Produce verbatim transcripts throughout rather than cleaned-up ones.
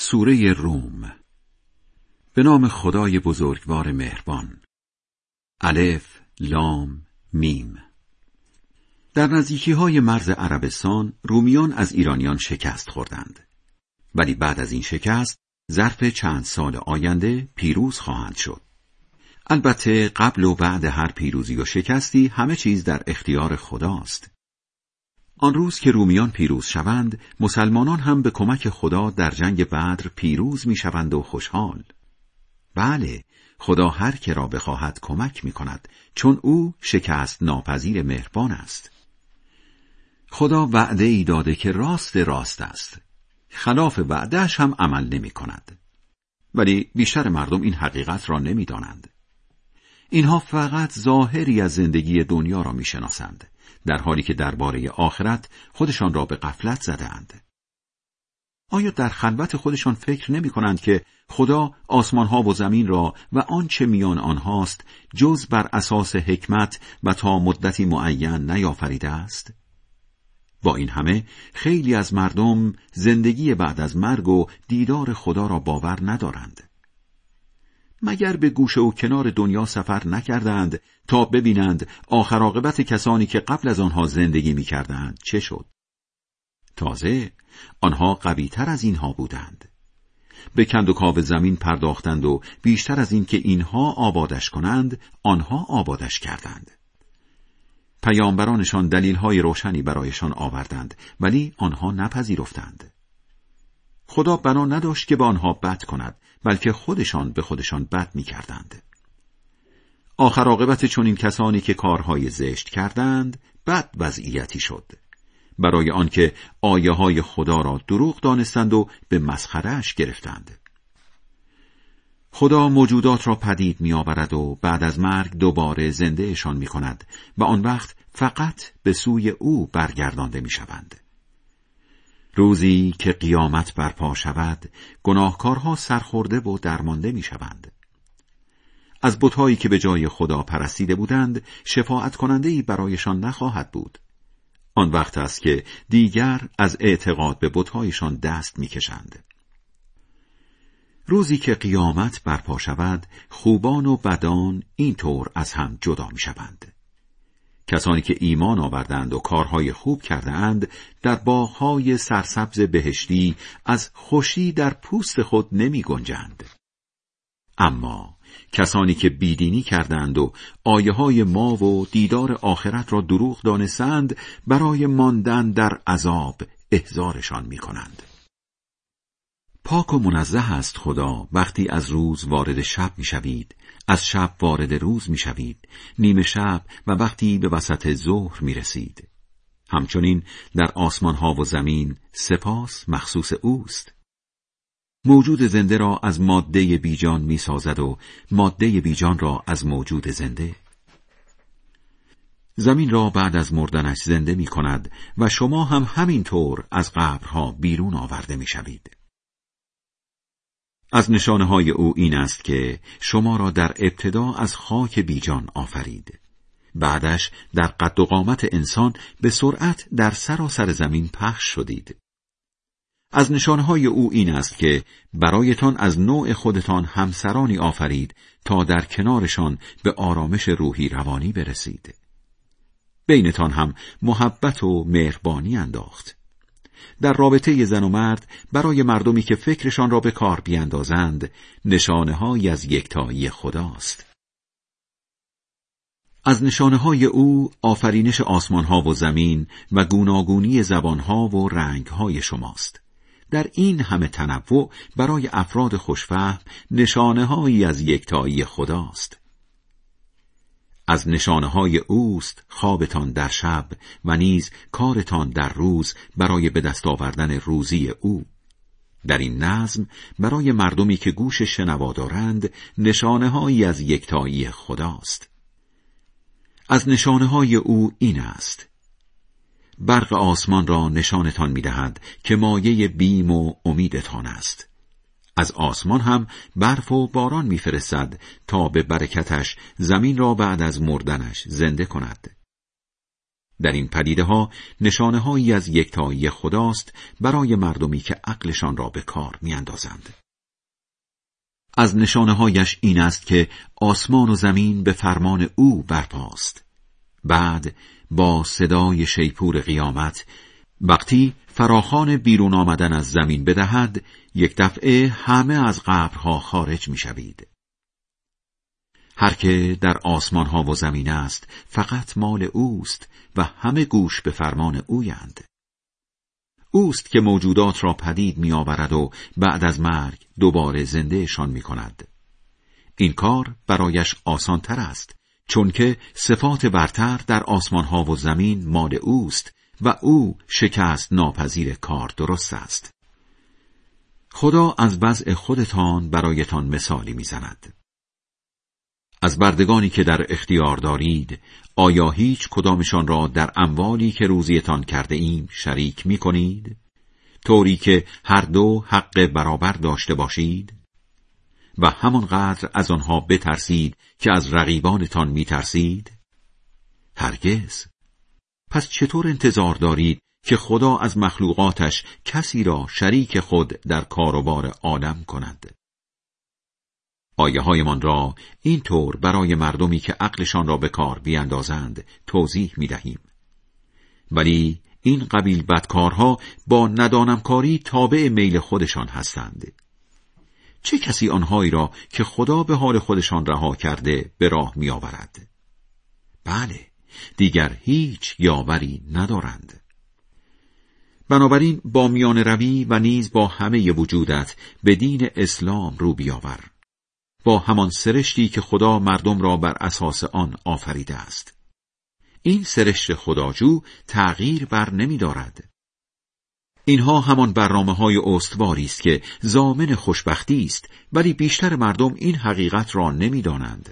سوره روم. به نام خدای بزرگوار مهربان. الف لام میم. در نزدیکی‌های مرز عربستان رومیان از ایرانیان شکست خوردند، ولی بعد از این شکست ظرف چند سال آینده پیروز خواهند شد. البته قبل و بعد هر پیروزی و شکستی همه چیز در اختیار خداست. آن روز که رومیان پیروز شوند، مسلمانان هم به کمک خدا در جنگ بدر پیروز می شوند و خوشحال. بله، خدا هر که را بخواهد کمک می کند، چون او شکست ناپذیر مهربان است. خدا وعده ای داده که راست راست است. خلاف وعدهش هم عمل نمی کند. ولی بیشتر مردم این حقیقت را نمی دانند. اینها فقط ظاهری از زندگی دنیا را می شناسند، در حالی که درباره آخرت خودشان را به غفلت زدند. آیا در خلوت خودشان فکر نمی کنند که خدا آسمانها و زمین را و آنچه میان آنهاست جز بر اساس حکمت و تا مدتی معین نیافریده است؟ با این همه خیلی از مردم زندگی بعد از مرگ و دیدار خدا را باور ندارند. مگر به گوشه و کنار دنیا سفر نکردند تا ببینند آخر عاقبت کسانی که قبل از آنها زندگی می کردند چه شد؟ تازه آنها قوی تر از اینها بودند. به کند و کاو زمین پرداختند و بیشتر از این که اینها آبادش کنند آنها آبادش کردند. پیامبرانشان دلیل‌های روشنی برایشان آوردند، ولی آنها نپذیرفتند. خدا بنا نداشت که به آنها بد کند، بلکه خودشان به خودشان بد می کردند. آخر عاقبت چنین کسانی که کارهای زشت کردند بد وضعیتی شد، برای آنکه آیه های خدا را دروغ دانستند و به مسخره‌اش گرفتند. خدا موجودات را پدید می آورد و بعد از مرگ دوباره زندهشان می کند و آن وقت فقط به سوی او برگردانده می شوند. روزی که قیامت برپا شود، گناهکارها سرخورده و درمانده می شوند. از بت‌هایی که به جای خدا پرستیده بودند، شفاعت کننده‌ای برایشان نخواهد بود. آن وقت است که دیگر از اعتقاد به بت‌هایشان دست می کشند. روزی که قیامت برپا شود، خوبان و بدان اینطور از هم جدا می شوند. کسانی که ایمان آوردند و کارهای خوب کردند در باغهای سرسبز بهشتی از خوشی در پوست خود نمی گنجند. اما کسانی که بیدینی کردند و آیه های ما و دیدار آخرت را دروغ دانستند، برای ماندن در عذاب احضارشان می کنند. پاک و منزه است خدا وقتی از روز وارد شب می شوید، از شب وارد روز می شوید، نیمه شب و وقتی به وسط ظهر می رسید. همچنین در آسمان ها و زمین سپاس مخصوص اوست. موجود زنده را از ماده بیجان می سازد و ماده بیجان را از موجود زنده. زمین را بعد از مردنش زنده می کند و شما هم همینطور از قبرها بیرون آورده می شوید. از نشانه‌های او این است که شما را در ابتدا از خاک بیجان آفرید. بعدش در قد و قامت انسان به سرعت در سراسر زمین پخش شدید. از نشانه‌های او این است که برایتان از نوع خودتان همسرانی آفرید تا در کنارشان به آرامش روحی روانی برسید. بینتان هم محبت و مهربانی انداخت. در رابطه زن و مرد برای مردمی که فکرشان را به کار بیاندازند نشانه‌هایی از یکتایی خداست. از نشانه‌های او آفرینش آسمان‌ها و زمین و گوناگونی زبان‌ها و رنگ‌های شماست. در این همه تنوع برای افراد خوشفهم نشانه‌هایی از یکتایی خداست. از نشانه‌های اوست خوابتان در شب و نیز کارتان در روز برای به دست آوردن روزی او. در این نظم برای مردمی که گوش شنوا دارند نشانه‌هایی از یکتایی خداست. از نشانه‌های او این است: برق آسمان را نشانتان می‌دهد که مایه بیم و امیدتان است. از آسمان هم برف و باران می‌فرستد تا به برکتش زمین را بعد از مردنش زنده کند. در این پدیده ها نشانه هایی از یکتایی خداست برای مردمی که عقلشان را به کار می اندازند. از نشانه هایش این است که آسمان و زمین به فرمان او برپاست. بعد با صدای شیپور قیامت وقتی فراخوان بیرون آمدن از زمین بدهد، یک دفعه همه از قبرها خارج می شوید. هر که در آسمان ها و زمین است فقط مال اوست و همه گوش به فرمان اویند. اوست که موجودات را پدید می آورد و بعد از مرگ دوباره زندهشان می کند. این کار برایش آسان تر است، چون که صفات برتر در آسمان ها و زمین مال اوست و او شکست ناپذیر کار درست است. خدا از وضع خودتان برایتان مثالی می زند. از بردگانی که در اختیار دارید، آیا هیچ کدامشان را در اموالی که روزیتان کرده ایم شریک می کنید؟ طوری که هر دو حق برابر داشته باشید؟ و همانقدر از آنها بترسید که از رقیبانتان می ترسید؟ هرگز. پس چطور انتظار دارید که خدا از مخلوقاتش کسی را شریک خود در کاروبار عالم کند؟ آیه هایمان را این طور برای مردمی که عقلشان را به کار بیاندازند توضیح می دهیم. ولی این قبیل بدکارها با ندانمکاری تابع میل خودشان هستند. چه کسی آنهایی را که خدا به حال خودشان رها کرده به راه می آورد؟ بله، دیگر هیچ یاوری ندارند. بنابراین با میان روی و نیز با همه وجودت به دین اسلام رو بیاور، با همان سرشتی که خدا مردم را بر اساس آن آفریده است. این سرشت خداجو تغییر بر نمی دارد. اینها همان برنامه‌های استواری است که ضامن خوشبختی است، ولی بیشتر مردم این حقیقت را نمی دانند.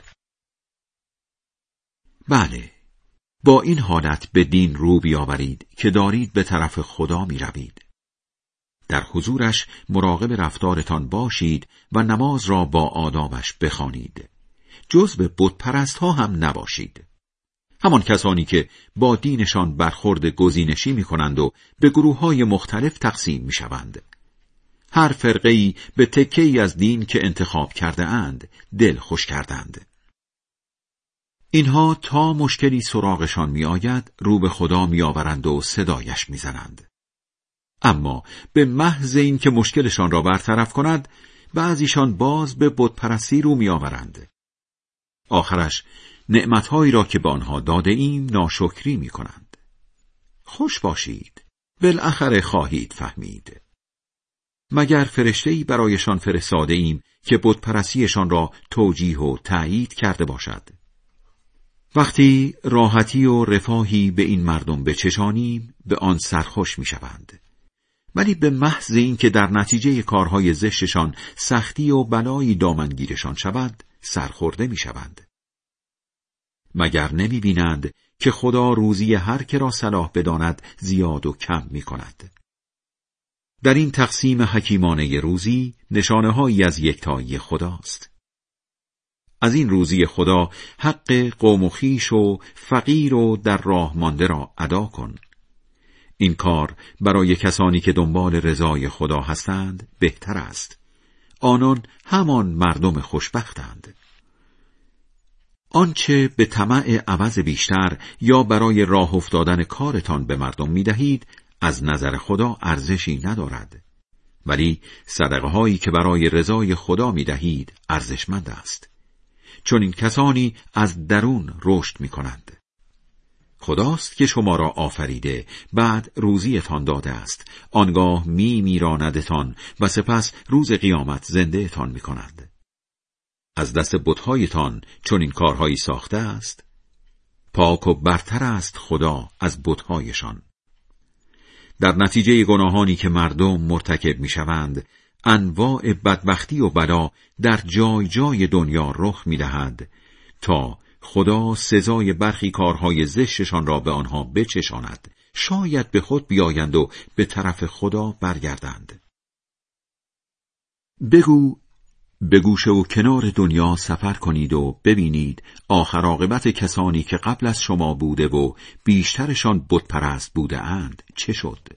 بله، با این حالت به دین رو بیاورید که دارید به طرف خدا می روید. در حضورش مراقب رفتارتان باشید و نماز را با آدابش بخوانید. جزو بتپرست ها هم نباشید. همان کسانی که با دینشان برخورد گزینشی می کنند و به گروه های مختلف تقسیم می شوند. هر فرقه‌ای به تکه‌ای از دین که انتخاب کرده اند دل خوش کردند. اینها تا مشکلی سراغشان می آید رو به خدا می آورند و صدایش می زنند. اما به محض این که مشکلشان را برطرف کند، بعضیشان باز به بتپرستی رو می آورند. آخرش نعمتهایی را که به آنها داده ایم ناشکری می کنند. خوش باشید، بالاخره خواهید فهمید. مگر فرشته‌ای برایشان فرستاده ایم که بتپرستیشان را توجیه و تأیید کرده باشد؟ وقتی راحتی و رفاهی به این مردم بچشانیم به آن سرخوش می شوند. ولی به محض این که در نتیجه کارهای زشتشان سختی و بلایی دامنگیرشان شود سرخورده می شوند. مگر نمی بینند که خدا روزی هر که را صلاح بداند زیاد و کم می کند. در این تقسیم حکیمانه روزی نشانه هایی از یکتایی خداست. از این روزی خدا حق قوم و خویش و فقیر و در راه مانده را ادا کن. این کار برای کسانی که دنبال رضای خدا هستند بهتر است. آنان همان مردم خوشبختند. آنچه به طمع عوض بیشتر یا برای راه افتادن کارتان به مردم می دهید از نظر خدا ارزشی ندارد. ولی صدقه هایی که برای رضای خدا می دهید ارزشمند است. چون این کسانی از درون رشد می کنند. خداست که شما را آفریده، بعد روزیتان داده است، آنگاه می میراندتان و سپس روز قیامت زندهتان می کند. از دست بت‌هایتان چون این کارهایی ساخته است، پاک و برتر است خدا از بت‌هایشان. در نتیجه گناهانی که مردم مرتکب می شوند، انواع بدبختی و بلا در جای جای دنیا رخ می دهد تا خدا سزای برخی کارهای زشتشان را به آنها بچشاند، شاید به خود بیایند و به طرف خدا برگردند. بگو به گوشه و کنار دنیا سفر کنید و ببینید آخر عاقبت کسانی که قبل از شما بوده و بیشترشان بت پرست بوده اند چه شد.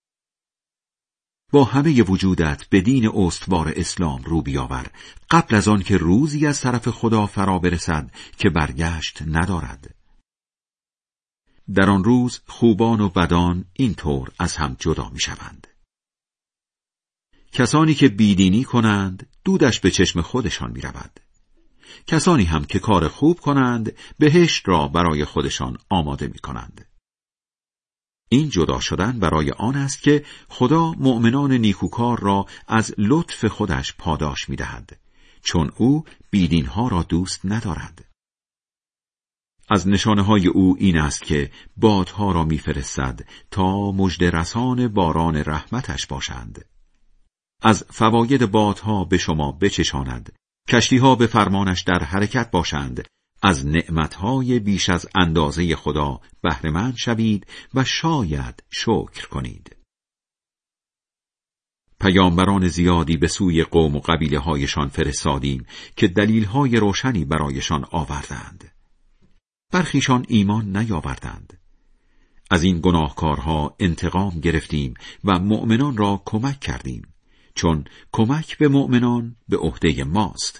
با همه وجودت به دین استوار اسلام رو بیاور قبل از آن که روزی از طرف خدا فرا برسد که برگشت ندارد. در آن روز خوبان و بدان اینطور از هم جدا می شوند. کسانی که بیدینی کنند دودش به چشم خودشان می رود. کسانی هم که کار خوب کنند بهشت را برای خودشان آماده می کنند. این جدا شدن برای آن است که خدا مؤمنان نیکوکار را از لطف خودش پاداش می دهد، چون او بیدینها را دوست ندارد. از نشانه های او این است که بادها را می فرستد تا مژده رسان باران رحمتش باشند. از فواید بادها به شما بچشاند، کشتیها به فرمانش در حرکت باشند، از نعمتهای بیش از اندازه خدا بهره‌مند شوید و شاید شکر کنید. پیامبران زیادی به سوی قوم و قبیله هایشان فرستادیم که دلیلهای روشنی برایشان آوردند. برخیشان ایمان نیاوردند. از این گناهکارها انتقام گرفتیم و مؤمنان را کمک کردیم، چون کمک به مؤمنان به عهده ماست.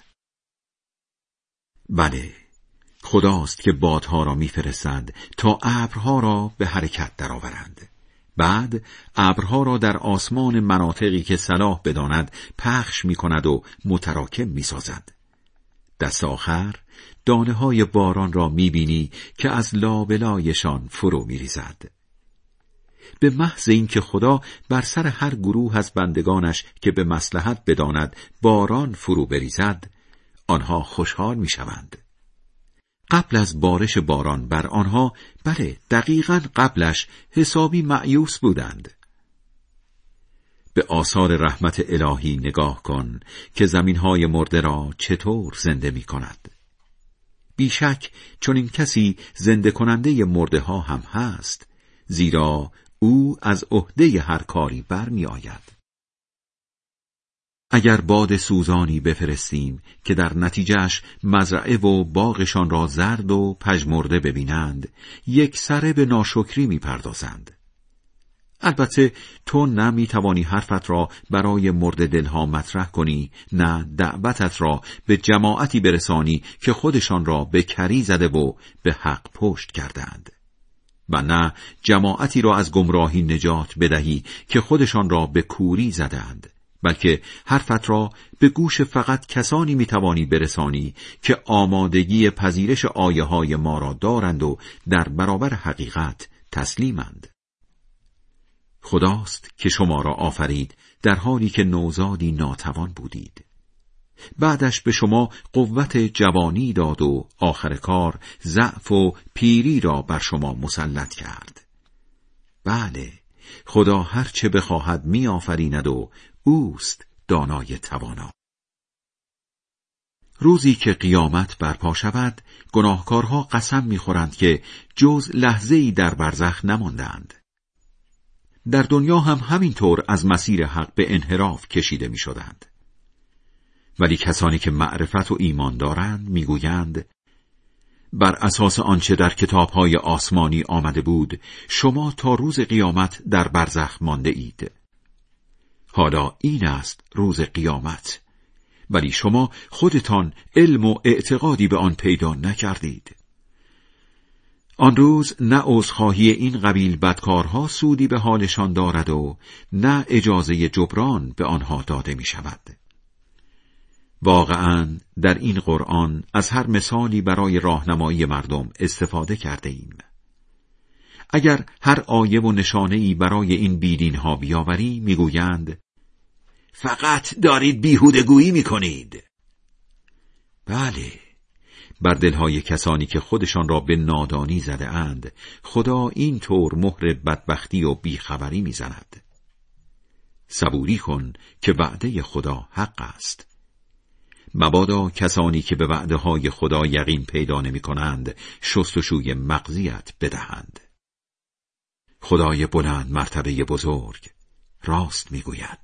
بله، خداست که بادها را می‌فرستد تا ابرها را به حرکت درآورند. بعد ابرها را در آسمان مناطقی که صلاح بداند پخش می‌کند و متراکم می‌سازد. دست آخر دانه‌های باران را می‌بینی که از لابلایشان فرو می‌ریزد. به محض این که خدا بر سر هر گروه از بندگانش که به مصلحت بداند باران فرو بریزد، آنها خوشحال می‌شوند. قبل از بارش باران بر آنها، بله دقیقاً قبلش، حسابی مأیوس بودند. به آثار رحمت الهی نگاه کن که زمینهای مرده را چطور زنده می کند. بیشک چون این کسی زنده کننده مرده ها هم هست، زیرا او از عهده هر کاری برمی آید. اگر باد سوزانی بفرستیم که در نتیجهش مزرعه و باغشان را زرد و پژمرده ببینند، یک سره به ناشکری می‌پردازند. البته تو نه می‌توانی حرفت را برای مرده دلها مطرح کنی، نه دعوتت را به جماعتی برسانی که خودشان را به کری زده و به حق پشت کردند، و نه جماعتی را از گمراهی نجات بدهی که خودشان را به کوری زدند، بلکه حرفت را به گوش فقط کسانی میتوانی برسانی که آمادگی پذیرش آیه های ما را دارند و در برابر حقیقت تسلیمند. خداست که شما را آفرید در حالی که نوزادی ناتوان بودید. بعدش به شما قوت جوانی داد و آخر کار ضعف و پیری را بر شما مسلط کرد. بله، خدا هر چه بخواهد می آفریند و اوست دانای توانا. روزی که قیامت برپا شود، گناهکارها قسم می‌خورند که جز لحظه‌ای در برزخ نماندند. در دنیا هم همینطور از مسیر حق به انحراف کشیده می‌شدند. ولی کسانی که معرفت و ایمان دارند می‌گویند بر اساس آنچه در کتاب‌های آسمانی آمده بود، شما تا روز قیامت در برزخ مانده اید. حالا این است روز قیامت، ولی شما خودتان علم و اعتقادی به آن پیدا نکردید. آن روز نه عذرخواهی این قبیل بدکارها سودی به حالشان دارد و نه اجازه جبران به آنها داده می شود. واقعاً در این قرآن از هر مثالی برای راهنمایی مردم استفاده کرده ایم. اگر هر آیه و نشانه‌ای برای این بیدینها بیاوری، میگویند فقط دارید بیهوده‌گویی میکنید. بله، بر دلهای کسانی که خودشان را به نادانی زده اند، خدا این طور مهر بدبختی و بیخبری میزند. صبوری کن که وعده خدا حق است. مبادا کسانی که به وعده های خدا یقین پیدا نمی کنند شستشوی مغزیت بدهند. خدای بلند مرتبه بزرگ راست میگوید.